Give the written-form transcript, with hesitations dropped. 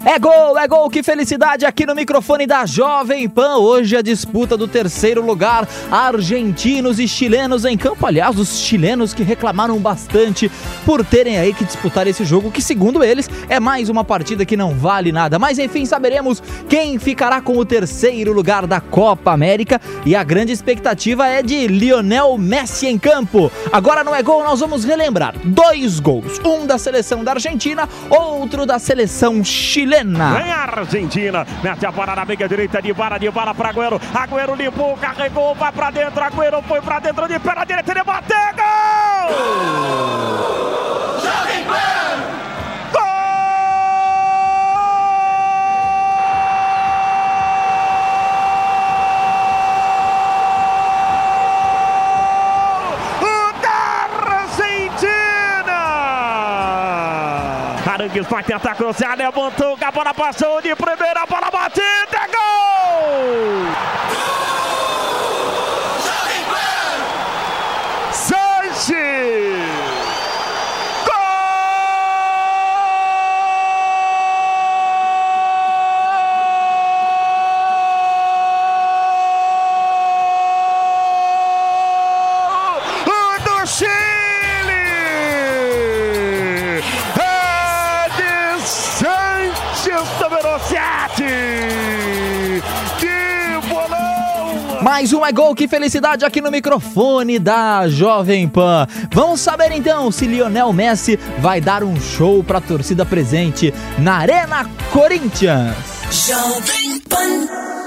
É gol, que felicidade aqui no microfone da Jovem Pan. Hoje a disputa do terceiro lugar, argentinos e chilenos em campo. Aliás, os chilenos que reclamaram bastante por terem aí que disputar esse jogo, que segundo eles é mais uma partida que não vale nada. Mas enfim, saberemos quem ficará com o terceiro lugar da Copa América, e a grande expectativa é de Lionel Messi em campo. Agora no É Gol nós vamos relembrar 2 gols, um da seleção da Argentina, outro da seleção chilena. Vem a Argentina, mete a bola na meia direita, de bala pra Agüero. Agüero limpou, carregou, vai pra dentro. Agüero foi pra dentro, de pé na direita, ele bateu, gol! Jovem Pan! Gol! O da Argentina! Arangues vai tentar cruzar, levantou, a bola passou de primeira, a bola batida, é gol! Sanches! Gol do Chile! Número 7! Que bolão! Mais um É Gol, que felicidade aqui no microfone da Jovem Pan. Vamos saber então se Lionel Messi vai dar um show pra torcida presente na Arena Corinthians. Jovem Pan.